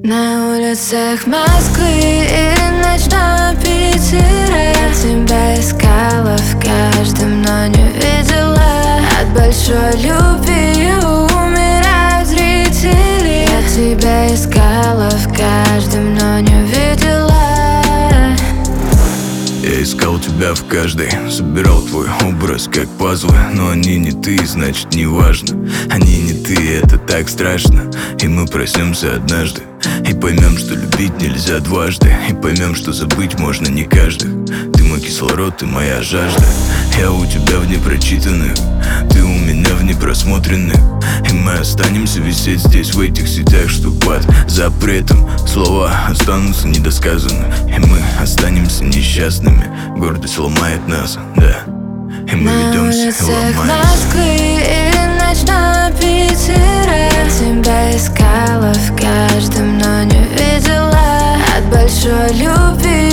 На улицах Москвы и ночном Питере я тебя искала в каждом, но не видела. От большой любви умирают зрители. Я тебя искала в каждом, но не видела. Я искал тебя в каждой, собирал твой образ как пазлы. Но они не ты, значит не важно. Они не ты, это так страшно. И мы проснемся однажды и поймем, что любить нельзя дважды. И поймем, что забыть можно не каждых. Ты мой кислород, ты моя жажда. Я у тебя в непрочитанных, ты у меня в непросмотренных. И мы останемся висеть здесь, в этих сетях, что под запретом. Слова останутся недосказанны, и мы останемся несчастными. Гордость ломает нас, да. И мы ведемся и ломаемся. Москвы и ночном Питере я тебя искала в каждом, но не видела. От большой любви